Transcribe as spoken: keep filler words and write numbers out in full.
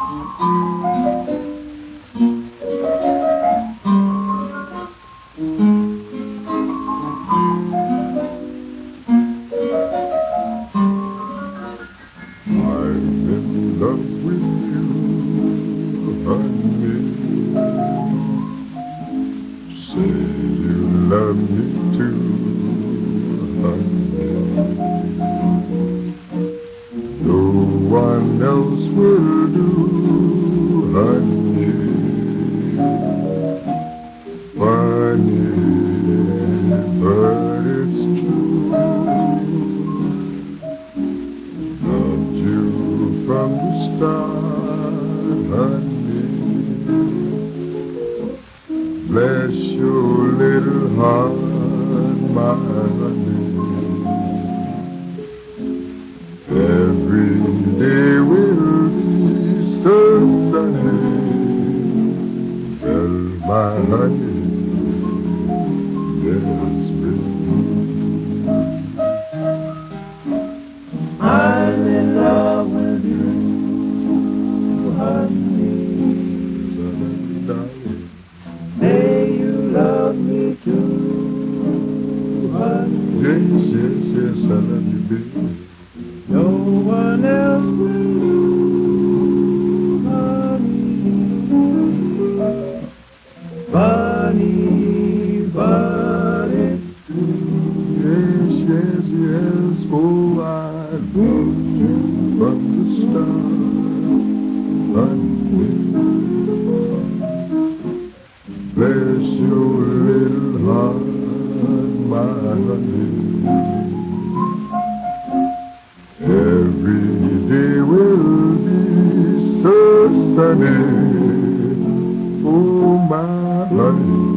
in love with you, honey. Say you love me too, honey. No one else will do, honey. Funny, but it's true. Loved you from the start, honey. Bless your little heart, my honey. Every day will be so sunny. Well, my honey, yes, baby. I'm in love with you, honey. Say you love me too, honey. Yes, yes, yes, I love you, baby. No one else will do, honey. Funny, but it's true. Yes, yes, yes, oh, I loved you from the start, honey. Bless your little heart, my honey. Every day will be so sunny, oh, my honey.